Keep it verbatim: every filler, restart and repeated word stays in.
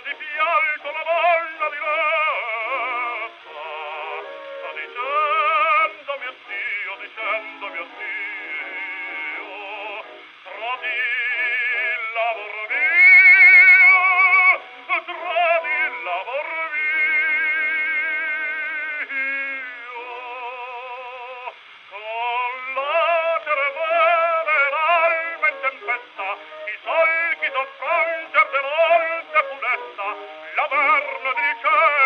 di fialto la donna diletta, dicendomi addio, dicendomi addio, tradi il lavor mio, tradi il lavor mio, con la cervelle l'alma in tempesta, i solchi soffranger de volte funesta, la verna dice